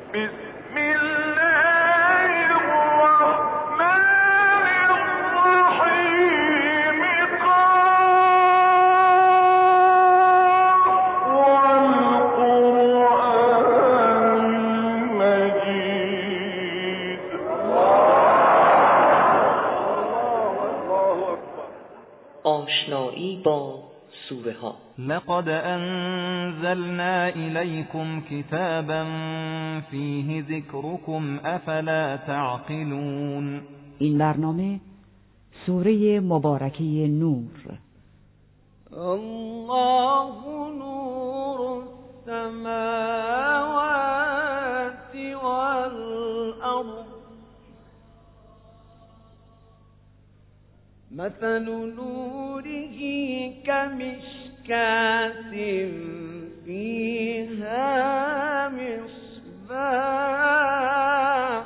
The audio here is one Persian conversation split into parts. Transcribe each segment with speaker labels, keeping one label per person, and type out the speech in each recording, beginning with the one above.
Speaker 1: آشنایی با سوره ها.
Speaker 2: لقد انزلنا الیکم کتابا فیه ذکرکم افلا تعقلون.
Speaker 3: این برنامه سوره مبارکه نور.
Speaker 4: الله نور السماوات والارض مثل نوره كمشكاة فيها مصباح.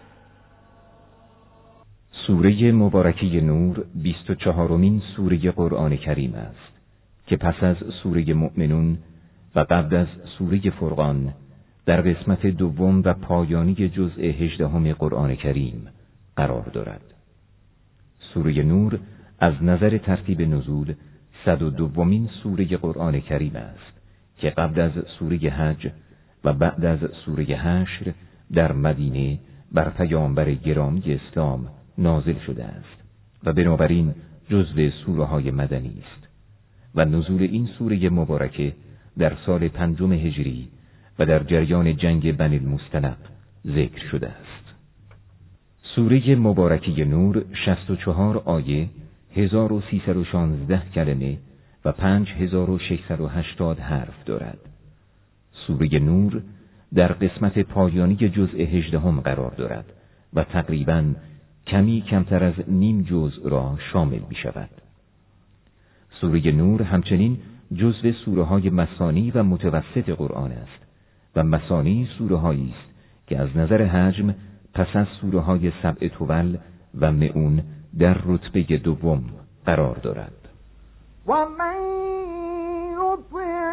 Speaker 5: سوره مبارکه نور 24مین سوره قرآن کریم است که پس از سوره مؤمنون و قبل از سوره فرقان در قسمت دوم و پایانی جزء 18 قرآن کریم قرار دارد. سوره نور از نظر ترتیب نزول 102مین سوره قرآن کریم است که قبل از سوره حج و بعد از سوره حشر در مدینه بر پیامبر گرامی اسلام نازل شده است و بنابراین جزو سوره های مدنی است و نزول این سوره مبارکه در سال 5 هجری و در جریان جنگ بنی المصطلق ذکر شده است. سوره مبارکه نور 64 آیه، 1316 کلمه و 5680 حرف دارد. سوره نور در قسمت پایانی جزء 18 قرار دارد و تقریباً کمی کمتر از نیم جزء را شامل می شود. سوره نور همچنین جزء سوره های مثانی و متوسط قرآن است و مثانی سوره هایی است که از نظر حجم پس از سوره های سبع طول و مئون در رتبه دوم قرار دارد.
Speaker 4: و من یطع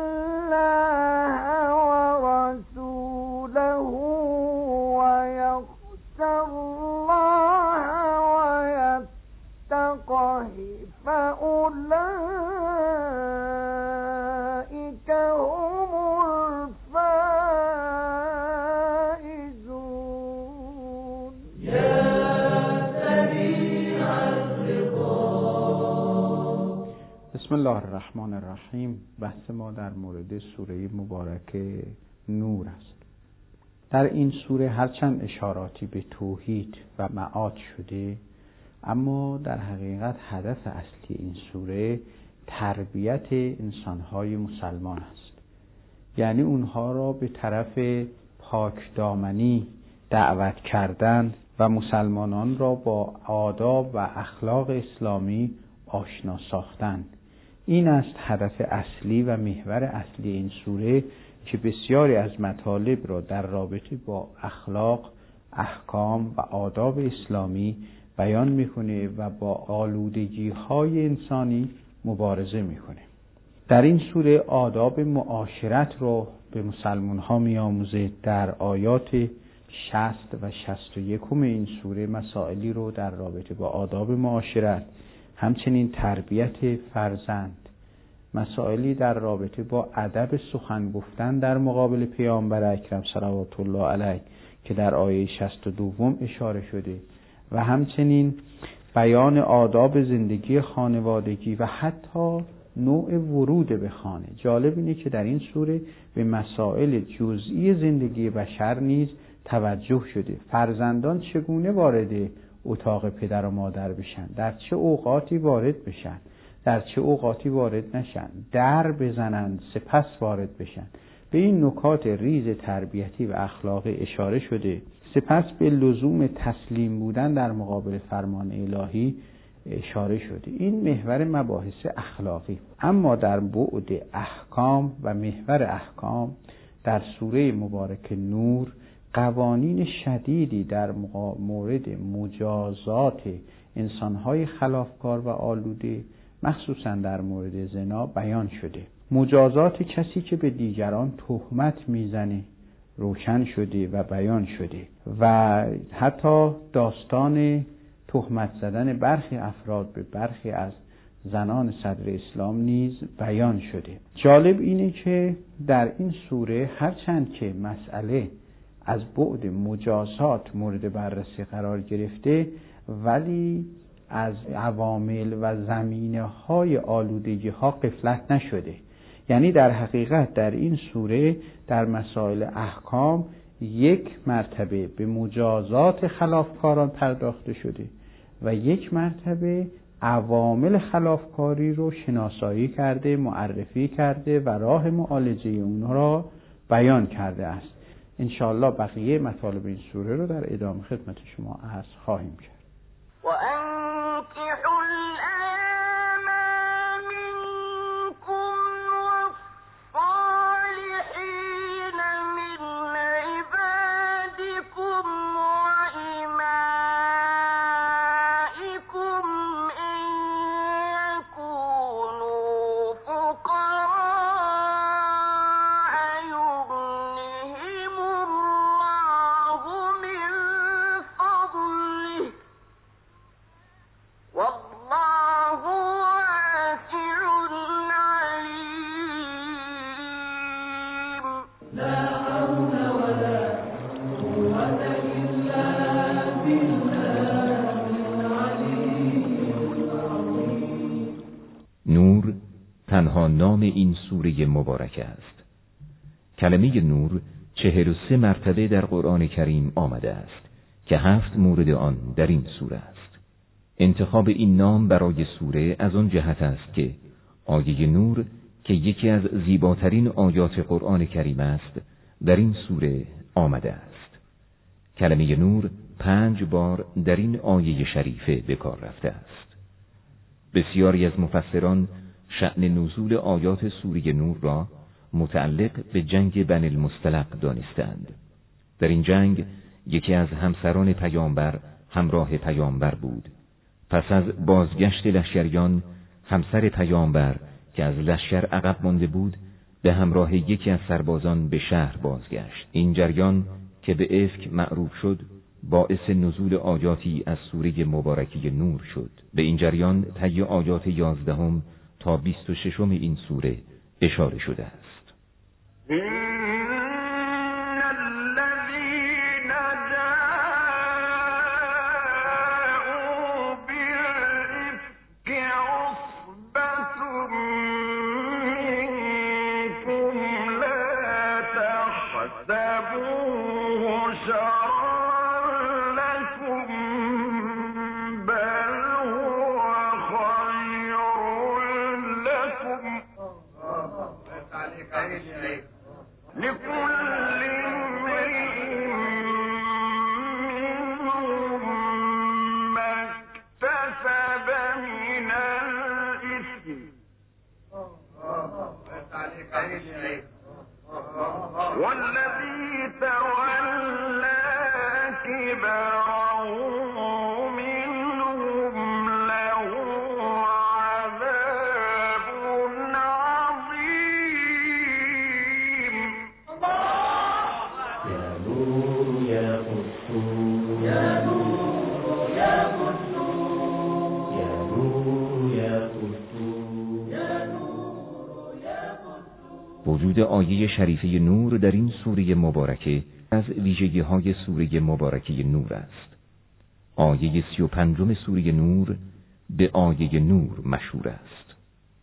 Speaker 4: الله و رسوله و یخشى الله و یتقه فاولئک هم الفائزون.
Speaker 6: بسم الله الرحمن الرحیم. بحث ما در مورد سوره مبارکه نور است. در این سوره هرچند اشاراتی به توحید و معاد شده، اما در حقیقت هدف اصلی این سوره تربیت انسانهای مسلمان است. یعنی اونها را به طرف پاکدامنی دعوت کردن و مسلمانان را با آداب و اخلاق اسلامی آشنا ساختن. این است هدف اصلی و محور اصلی این سوره که بسیاری از مطالب را در رابطه با اخلاق، احکام و آداب اسلامی بیان میکنه و با آلودگی های انسانی مبارزه میکنه. در این سوره آداب معاشرت را به مسلمان ها میآموزه. در آیات 60 و 61 این سوره مسائلی رو در رابطه با آداب معاشرت، همچنین تربیت فرزند، مسائلی در رابطه با ادب سخن گفتن در مقابل پیامبر اکرم صلوات الله علیه که در آیه 62 اشاره شده و همچنین بیان آداب زندگی خانوادگی و حتی نوع ورود به خانه. جالب اینه که در این سوره به مسائل جزئی زندگی بشر نیز توجه شده. فرزندان چگونه وارد اتاق پدر و مادر بشن، در چه اوقاتی وارد بشن، در چه اوقاتی وارد نشن، در بزنند سپس وارد بشن. به این نکات ریز تربیتی و اخلاقی اشاره شده. سپس به لزوم تسلیم بودن در مقابل فرمان الهی اشاره شده. این محور مباحث اخلاقی. اما در بعد احکام و محور احکام در سوره مبارکه نور قوانین شدیدی در مورد مجازات انسانهای خلافکار و آلوده، مخصوصا در مورد زنا بیان شده. مجازات کسی که به دیگران تهمت میزنه روشن شده و بیان شده و حتی داستان تهمت زدن برخی افراد به برخی از زنان صدر اسلام نیز بیان شده. جالب اینه که در این سوره هرچند که مسئله از بعد مجازات مورد بررسی قرار گرفته، ولی از عوامل و زمینه‌های آلودگی ها غفلت نشده. یعنی در حقیقت در این سوره در مسائل احکام یک مرتبه به مجازات خلافکاران پرداخته شده و یک مرتبه عوامل خلافکاری رو شناسایی کرده، معرفی کرده و راه معالجه اونها را بیان کرده است. انشاءالله بقیه مطالب این سوره رو در ادامه خدمت شما عرض خواهیم کرد.
Speaker 5: نور تنها نام این سوره مبارک است. کلمه نور 43 مرتبه در قرآن کریم آمده است که 7 مورد آن در این سوره است. انتخاب این نام برای سوره از آن جهت است که آیه نور که یکی از زیباترین آیات قرآن کریم است در این سوره آمده است. کلمه نور 5 بار در این آیه شریفه به کار رفته است. بسیاری از مفسران شأن نزول آیات سوره نور را متعلق به جنگ بنی المصطلق دانستند. در این جنگ یکی از همسران پیامبر همراه پیامبر بود. پس از بازگشت لشکریان همسر پیامبر که از لشکر عقب مانده بود به همراه یکی از سربازان به شهر بازگشت. این جریان که به افک معروف شد باعث نزول آیاتی از سوره مبارکه نور شد. به این جریان طی آیات 11 تا 26 این سوره اشاره شده است. وجود آیه شریفه نور در این سوره مبارکه از ویژگی‌های سوره مبارکه نور است. آیه 35 سوره نور به آیه نور مشهور است.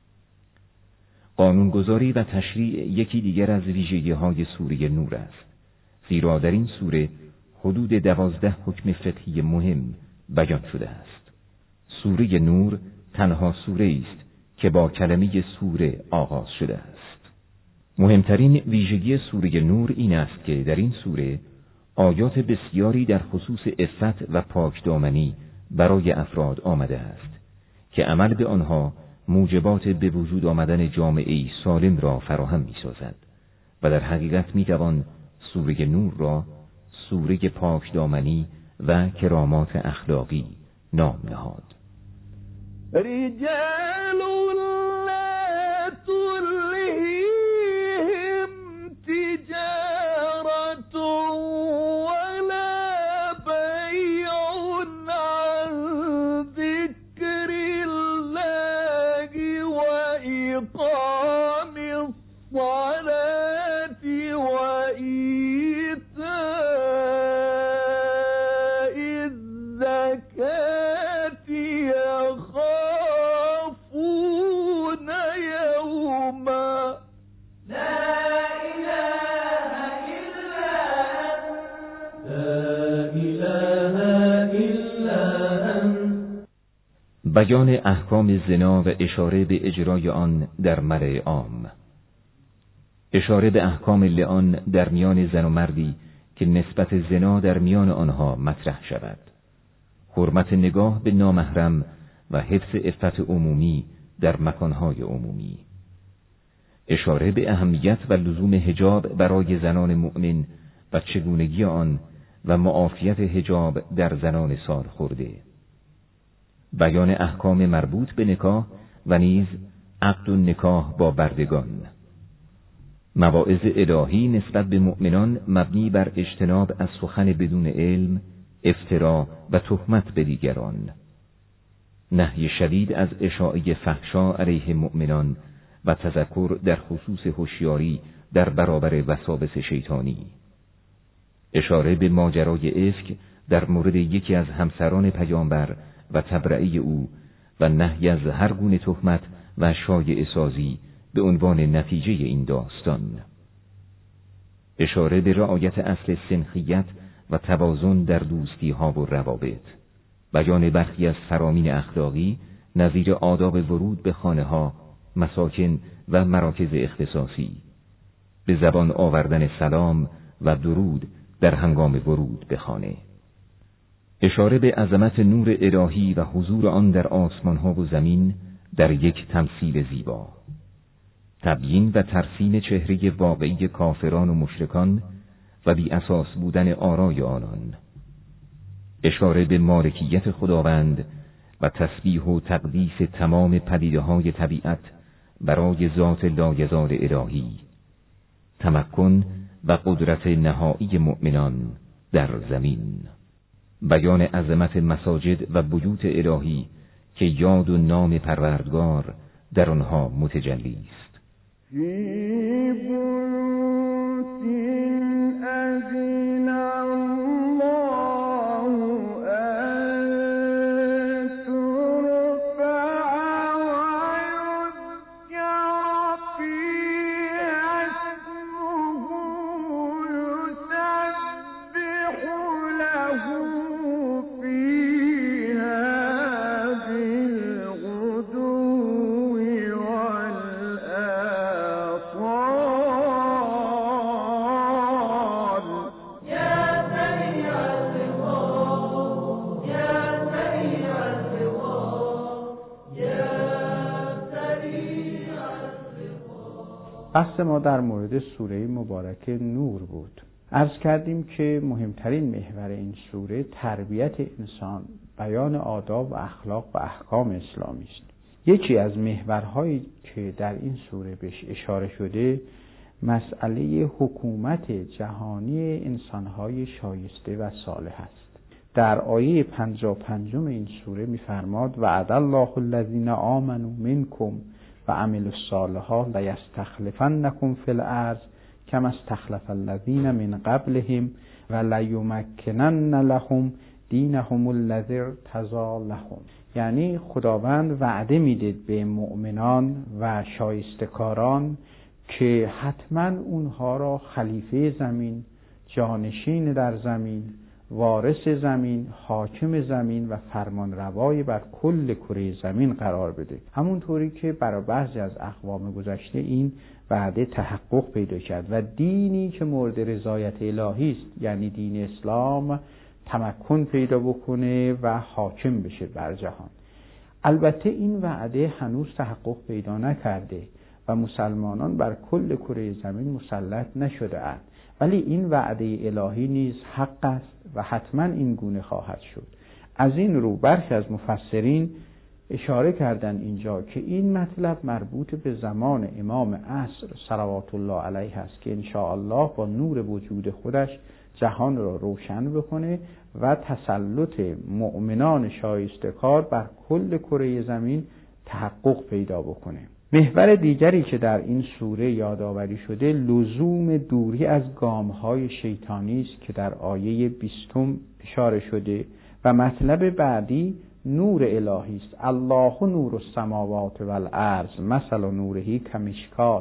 Speaker 5: قانونگذاری و تشریع یکی دیگر از ویژگی‌های سوره نور است، زیرا در این سوره حدود 12 حکم فقهی مهم بیان شده است. سوره نور تنها سوره است که با کلمه سوره آغاز شده است. مهمترین ویژگی سوره نور این است که در این سوره آیات بسیاری در خصوص عفت و پاکدامنی برای افراد آمده است که عمل به آنها موجبات به وجود آمدن جامعه‌ای سالم را فراهم می‌سازد و در حقیقت می‌توان سوره نور را سوره پاکدامنی و کرامات اخلاقی نام نهاد.
Speaker 4: رجال لا تلهيهم تجارة
Speaker 5: بیان احکام زنا و اشاره به اجرای آن در ملأ عام. اشاره به احکام لعان در میان زن و مردی که نسبت زنا در میان آنها مطرح شود. حرمت نگاه به نامحرم و حفظ عفت عمومی در مکانهای عمومی. اشاره به اهمیت و لزوم حجاب برای زنان مؤمن و چگونگی آن و معافیت حجاب در زنان سالخورده. بیان احکام مربوط به نکاح و نیز عقد و نکاح با بردگان. مواعظ الهی نسبت به مؤمنان مبنی بر اجتناب از سخن بدون علم، افترا و تهمت به دیگران. نهی شدید از اشاعه فحشا علیه مؤمنان و تذکر در خصوص هوشیاری در برابر وساوس شیطانی. اشاره به ماجرای افک در مورد یکی از همسران پیامبر و تبرئه او و نهی از هر گونه تهمت و شایعه سازی به عنوان نتیجه این داستان. اشاره به رعایت اصل سنخیت و توازن در دوستی ها و روابط. بیان برخی از فرامین اخلاقی نظیر آداب ورود به خانه ها، مساکن و مراکز اختصاصی. به زبان آوردن سلام و درود در هنگام ورود به خانه. اشاره به عظمت نور الهی و حضور آن در آسمان ها و زمین در یک تمثیل زیبا. تبیین و ترسیم چهره واقعی کافران و مشرکان و بی اساس بودن آرای آنان. اشاره به مالکیت خداوند و تسبیح و تقدیس تمام پدیده‌های طبیعت برای ذات لایزال الهی. تمکن و قدرت نهایی مؤمنان در زمین. بیان عظمت مساجد و بیوت الهی که یاد و نام پروردگار در آنها متجلی است.
Speaker 6: بحث ما در مورد سوره مبارکه نور بود. عرض کردیم که مهمترین محور این سوره تربیت انسان، بیان آداب و اخلاق و احکام اسلامی است. یکی از محورهایی که در این سوره بهش اشاره شده مسئله حکومت جهانی انسانهای شایسته و صالح است. در آیه 55 این سوره می‌فرماد وعد الله الذین آمنوا منکم و عملوا الصالحات لیستخلفنکم فی الارض کما استخلف الذین من قبلهم و لیمکنن لهم دینهم الذی ارتضی لهم. یعنی خداوند وعده میده به مؤمنان و شایستکاران که حتما اونها را خلیفه زمین، جانشین در زمین، وارث زمین، حاکم زمین و فرمانروای بر کل کره زمین قرار بده. همونطوری که برای بعضی از اقوام گذشته این وعده تحقق پیدا کرد و دینی که مورد رضایت الهی است، یعنی دین اسلام، تمکن پیدا بکنه و حاکم بشه بر جهان. البته این وعده هنوز تحقق پیدا نکرده و مسلمانان بر کل کره زمین مسلط نشده اند، ولی این وعده الهی نیز حق است و حتما این گونه خواهد شد. از این رو برخی از مفسرین اشاره کردن اینجا که این مطلب مربوط به زمان امام عصر صلوات الله علیه است که انشاءالله با نور وجود خودش جهان را روشن بکنه و تسلط مؤمنان شایستکار بر کل کره زمین تحقق پیدا بکنه. محور دیگری که در این سوره یادآوری شده لزوم دوری از گام‌های شیطانی است که در آیه 20 اشاره شده و مطلب بعدی نور الهی است. الله نور السماوات والارض مثل نوره کمشکات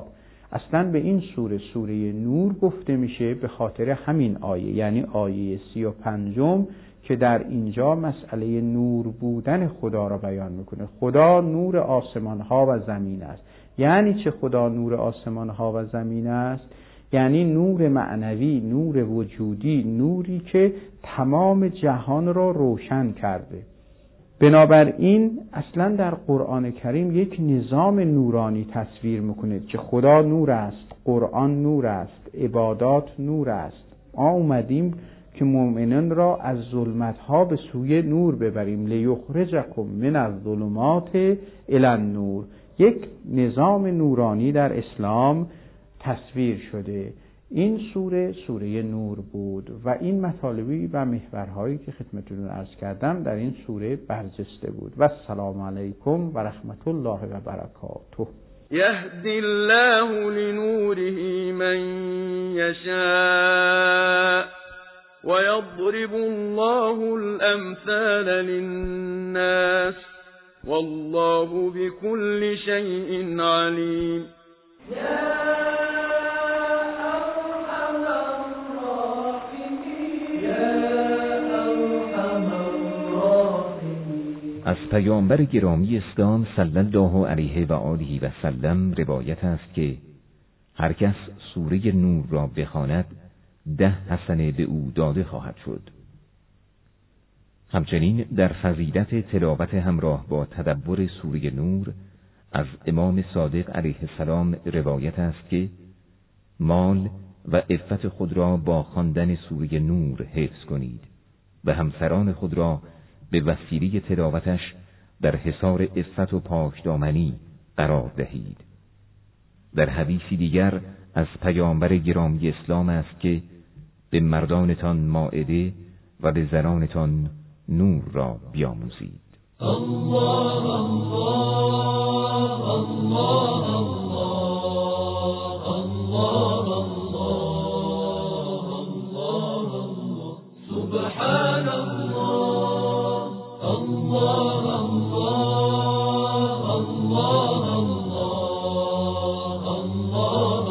Speaker 6: اصلا به این سوره نور گفته میشه به خاطر همین آیه، یعنی آیه 35 که در اینجا مسئله نور بودن خدا را بیان میکنه. خدا نور آسمان ها و زمین است. یعنی چه خدا نور آسمان ها و زمین است؟ یعنی نور معنوی، نور وجودی، نوری که تمام جهان را روشن کرده. بنابراین اصلا در قرآن کریم یک نظام نورانی تصویر میکنه که خدا نور است، قرآن نور است، عبادات نور است. ما اومدیم که مؤمنان را از ظلمت‌ها به سوی نور ببریم، لیخرجکم من الظلمات الی النور. یک نظام نورانی در اسلام تصویر شده. این سوره نور بود و این مطالبی و محورهایی که خدمتتون عرض کردم در این سوره برجسته بود. و السلام علیکم و رحمت الله و برکاته.
Speaker 7: یهدی الله لنوره من یشاء ويضرب الله الأمثال للناس والله بكل شيء عليم.
Speaker 5: از پیامبر گرامی اسلام صلی الله علیه و آله و سلم روایت است که هر کس سوره نور را بخواند 10 حسنه به او داده خواهد شد. همچنین در فضیلت تلاوت همراه با تدبر سوره نور از امام صادق علیه السلام روایت است که مال و عفت خود را با خواندن سوره نور حفظ کنید و همسران خود را به وسیله تلاوتش در حصار عفت و پاکدامنی قرار دهید. در حدیثی دیگر از پیامبر گرامی اسلام است که به مردانتان مائده و به زنانتان نور را بیاموزید.
Speaker 8: الله الله الله الله الله الله الله سبحان الله الله الله الله الله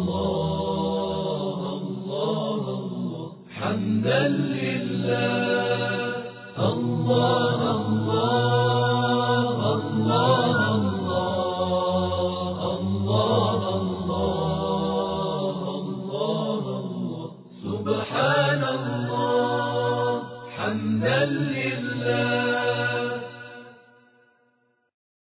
Speaker 8: الله حمدا لله الله الله الله الله الله سبحان الله حمدا